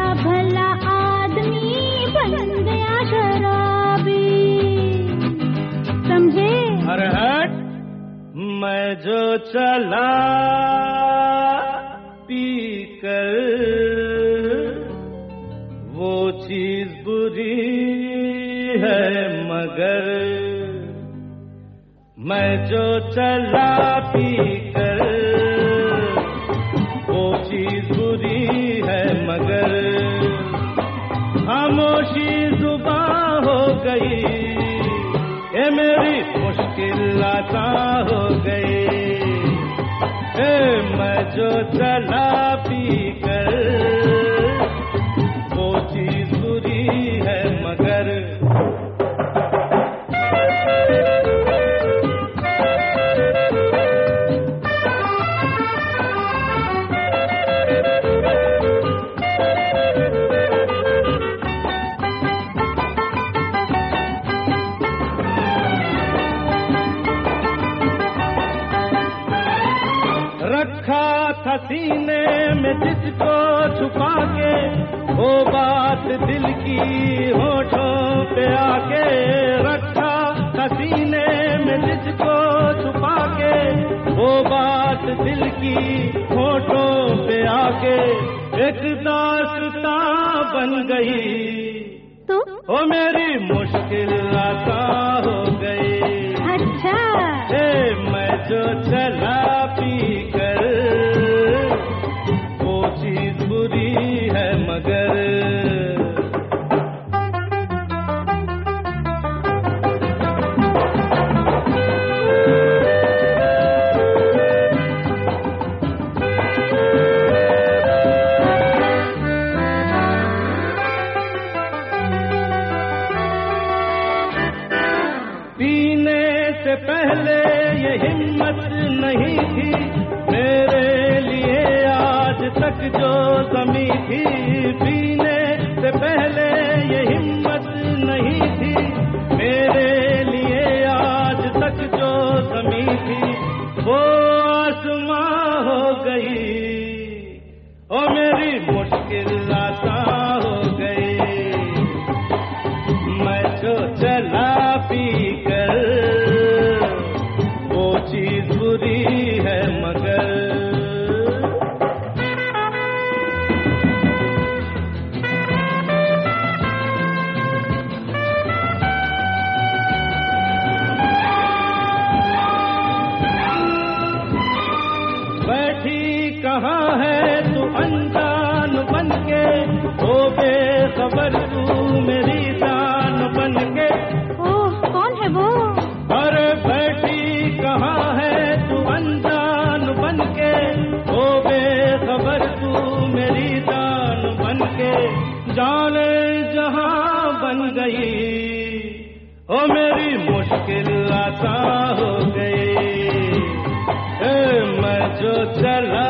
भला आदमी बन गया शराबी। समझे? अरे हट, मैं जो चला पी कर, वो चीज बुरी है मगर, मैं जो चला पी कर, वो चीज बुरी है मगर, खामोशी जुबां हो गई, ये मेरी मुश्किल आता हो गई। मैं जो चला पी कर, वो चीज बुरी है मगर, रखा था सीने में जिसको छुपा के, वो बात दिल की होठों पे आके, रखा था सीने में जिसको छुपा के, वो बात दिल की होठों पे आके, एक दास्तां बन गई तो वो मेरी मुश्किल आसान हो गई। अच्छा, मैं जो चला पी कर, वो चीज बुरी है मगर, पीने से पहले ये हिम्मत नहीं थी मेरे लिए आज तक जो जमी थी, पीने से पहले ये हिम्मत नहीं थी मेरे लिए आज तक जो जमी थी, वो आसमां हो गई, ओ मेरी मुश्किल आसान हो गई। मैं जो चला पी कर, वो चीज बुरी है मगर, बैठी कहाँ है तू अनजान बन के, ओ बेखबर तू मेरी जान बन के। ओह, कौन है वो? अरे बैठी कहाँ है तू अनजान बन के, ओ बेखबर तू मेरी जान बन के, जाने जहां बन गई, ओ मेरी मुश्किल आसान हो गई। मैं जो चला